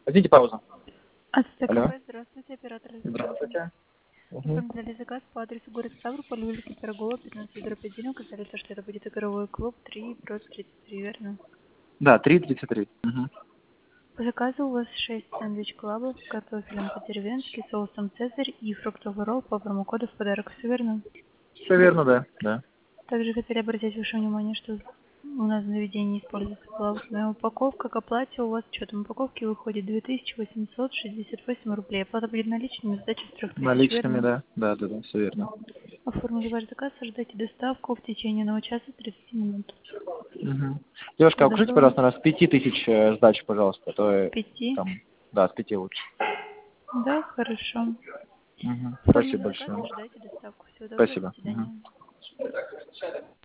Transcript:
Возьмите паузу. Алло. АЦТКП, здравствуйте, оператор ресторана. Здравствуйте. Угу. Оформляли заказ по адресу город Ставрополь, улица Пирогова, 15/1, указали то, что это будет игровой клуб 3, брод 33, верно? Да, 3:33. Угу. По заказу у вас 6 сэндвич-клабов с картофелем по-деревенски, соусом цезарь и фруктовый ролл по промокоду в подарок, все верно? Все верно, да. Да. Также хотели обратить ваше внимание, что у нас в заведении используется плавательная упаковка. К оплате у вас с учетом упаковки выходит 2868 рублей. Оплата будет наличными, сдача с 3000, Наличными, верно? да. Да, да, да, все верно. Оформили ваш заказ, ожидайте доставку в течение 1 часа 30 минут. Угу. Девушка, а укажите, Доброго. пожалуйста, у нас 5000 сдачи, пожалуйста, а то 5. там, да, с 5 лучше. Да, хорошо. Угу. Спасибо Оформили заказ, большое. ожидайте доставку. Всего доброго, до Спасибо. Угу. свидания.